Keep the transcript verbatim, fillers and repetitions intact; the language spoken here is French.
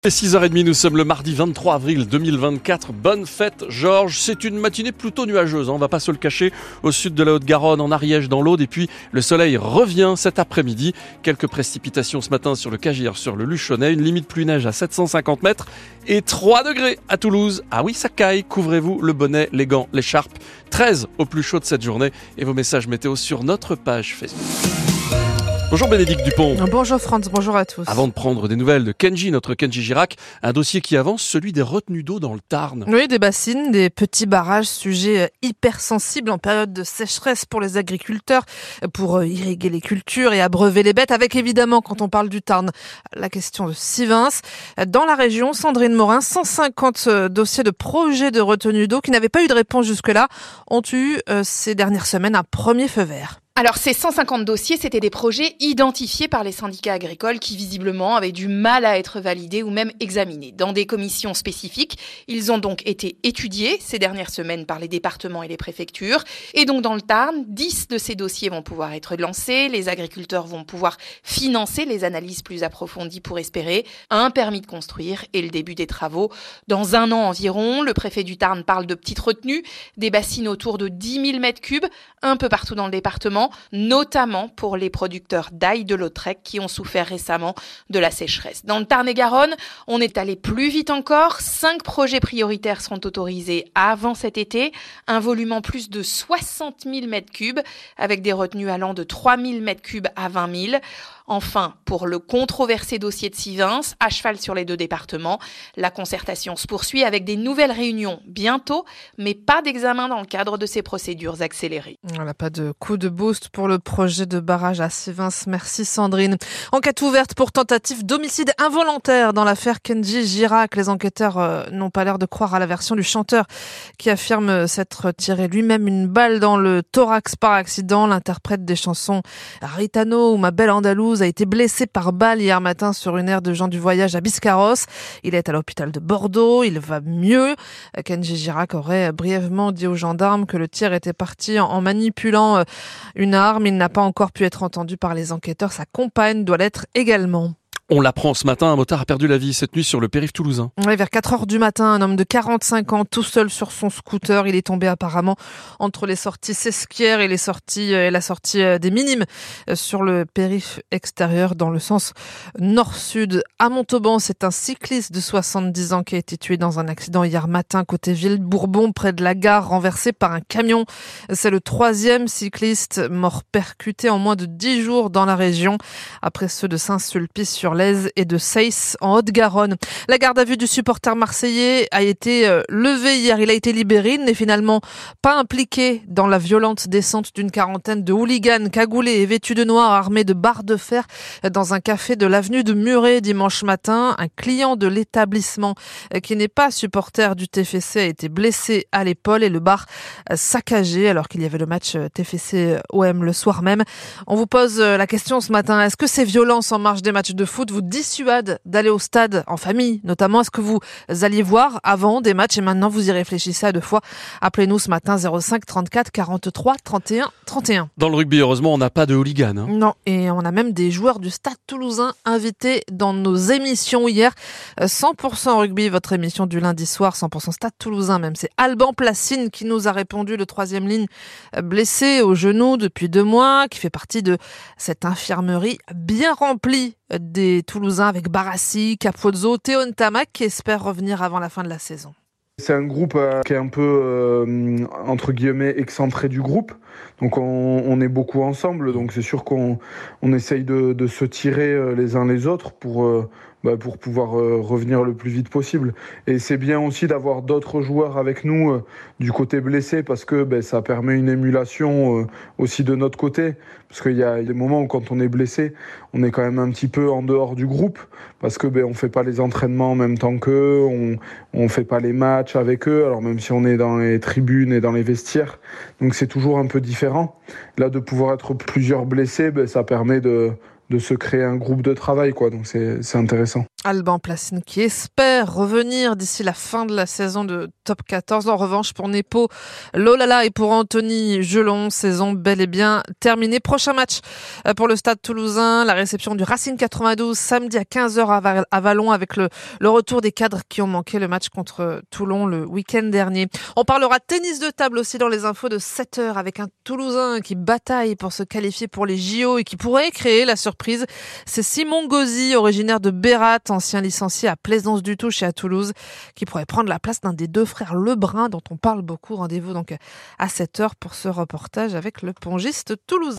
six heures trente, nous sommes le mardi vingt-trois avril deux mille vingt-quatre. Bonne fête, Georges. C'est une matinée plutôt nuageuse, hein, on va pas se le cacher. Au sud de la Haute-Garonne, en Ariège, dans l'Aude. Et puis, le soleil revient cet après-midi. Quelques précipitations ce matin sur le Cagier, sur le Luchonnais. Une limite pluie-neige à sept cent cinquante mètres. Et trois degrés à Toulouse. Ah oui, ça caille. Couvrez-vous le bonnet, les gants, l'écharpe. treize au plus chaud de cette journée. Et vos messages météo sur notre page Facebook. Bonjour Bénédicte Dupont. Bonjour Franz, bonjour à tous. Avant de prendre des nouvelles de Kenji, notre Kenji Girac, un dossier qui avance, celui des retenues d'eau dans le Tarn. Oui, des bassines, des petits barrages, sujet hypersensible en période de sécheresse pour les agriculteurs, pour irriguer les cultures et abreuver les bêtes, avec évidemment, quand on parle du Tarn, la question de Sivins. Dans la région, Sandrine Morin, cent cinquante dossiers de projets de retenues d'eau qui n'avaient pas eu de réponse jusque-là ont eu euh, ces dernières semaines un premier feu vert. Alors ces cent cinquante dossiers, c'était des projets identifiés par les syndicats agricoles qui visiblement avaient du mal à être validés ou même examinés. Dans des commissions spécifiques, ils ont donc été étudiés ces dernières semaines par les départements et les préfectures. Et donc dans le Tarn, dix de ces dossiers vont pouvoir être lancés. Les agriculteurs vont pouvoir financer les analyses plus approfondies pour espérer un permis de construire et le début des travaux. Dans un an environ, le préfet du Tarn parle de petites retenues, des bassines autour de dix mille mètres cubes, un peu partout dans le département, notamment pour les producteurs d'ail de Lautrec qui ont souffert récemment de la sécheresse. Dans le Tarn-et-Garonne, on est allé plus vite encore. Cinq projets prioritaires seront autorisés avant cet été. Un volume en plus de soixante mille mètres cubes avec des retenues allant de trois mille mètres cubes à vingt mille. Enfin, pour le controversé dossier de Sivins, à cheval sur les deux départements, la concertation se poursuit avec des nouvelles réunions bientôt, mais pas d'examen dans le cadre de ces procédures accélérées. Voilà, pas de coup de boost pour le projet de barrage à Sivins. Merci Sandrine. Enquête ouverte pour tentative d'homicide involontaire dans l'affaire Kenji Girac. Les enquêteurs euh, n'ont pas l'air de croire à la version du chanteur qui affirme s'être tiré lui-même une balle dans le thorax par accident. L'interprète des chansons Ritano ou Ma belle Andalouse a été blessé par balle hier matin sur une aire de gens du voyage à Biscarrosse. Il est à l'hôpital de Bordeaux, il va mieux. Kenji Girac aurait brièvement dit aux gendarmes que le tir était parti en manipulant une arme. Il n'a pas encore pu être entendu par les enquêteurs. Sa compagne doit l'être également. On l'apprend ce matin, un motard a perdu la vie cette nuit sur le périph' toulousain. Oui, vers quatre heures du matin, un homme de quarante-cinq ans, tout seul sur son scooter. Il est tombé apparemment entre les sorties Sesquières et les sorties et la sortie des Minimes sur le périph' extérieur dans le sens nord-sud. À Montauban, c'est un cycliste de soixante-dix ans qui a été tué dans un accident hier matin côté Ville-Bourbon, près de la gare, renversé par un camion. C'est le troisième cycliste mort percuté en moins de dix jours dans la région, après ceux de Saint-Sulpice sur et de Seyss en Haute-Garonne. La garde à vue du supporter marseillais a été levée hier. Il a été libéré. Il n'est finalement pas impliqué dans la violente descente d'une quarantaine de hooligans cagoulés et vêtus de noir armés de barres de fer dans un café de l'avenue de Muret dimanche matin. Un client de l'établissement qui n'est pas supporter du T F C a été blessé à l'épaule et le bar saccagé alors qu'il y avait le match T F C O M le soir même. On vous pose la question ce matin. Est-ce que ces violences en marge des matchs de foot vous dissuade d'aller au stade en famille, notamment? Est-ce que vous alliez voir avant des matchs et maintenant vous y réfléchissez à deux fois? Appelez-nous ce matin zéro cinq trente-quatre quarante-trois trente et un trente et un. Dans le rugby, heureusement, on n'a pas de hooligans. Hein. Non, et on a même des joueurs du Stade Toulousain invités dans nos émissions hier. cent pour cent rugby, votre émission du lundi soir, cent pour cent Stade Toulousain même. C'est Alban Placine qui nous a répondu, le troisième ligne blessé au genou depuis deux mois, qui fait partie de cette infirmerie bien remplie des Toulousains avec Barassi, Capozzo, Théo Ntamak qui espère revenir avant la fin de la saison. C'est un groupe euh, qui est un peu, euh, entre guillemets, excentré du groupe. Donc on, on est beaucoup ensemble, donc c'est sûr qu'on on essaye de, de se tirer euh, les uns les autres pour, euh, bah, pour pouvoir euh, revenir le plus vite possible. Et c'est bien aussi d'avoir d'autres joueurs avec nous euh, du côté blessé parce que bah, ça permet une émulation euh, aussi de notre côté. Parce qu'il y a des moments où quand on est blessé, on est quand même un petit peu en dehors du groupe parce que bah, on fait pas les entraînements en même temps qu'eux, on, on fait pas les matchs avec eux, alors même si on est dans les tribunes et dans les vestiaires. Donc c'est toujours un peu différent. Là, de pouvoir être plusieurs blessés, ben, ça permet de, de se créer un groupe de travail, quoi. Donc c'est, c'est intéressant. Alban Placine qui espère revenir d'ici la fin de la saison de Top quatorze. En revanche, pour Nepo, Lolala et pour Anthony Gelon, saison bel et bien terminée. Prochain match pour le Stade Toulousain, la réception du Racing quatre-vingt-douze samedi à quinze heures à Vallon avec le, le retour des cadres qui ont manqué le match contre Toulon le week-end dernier. On parlera tennis de table aussi dans les infos de sept heures avec un Toulousain qui bataille pour se qualifier pour les J O et qui pourrait créer la surprise. C'est Simon Gauzy, originaire de Bérat, ancien licencié à Plaisance-du-Touche et à Toulouse, qui pourrait prendre la place d'un des deux frères Lebrun dont on parle beaucoup. Rendez-vous donc à sept heures pour ce reportage avec le pongiste toulousain.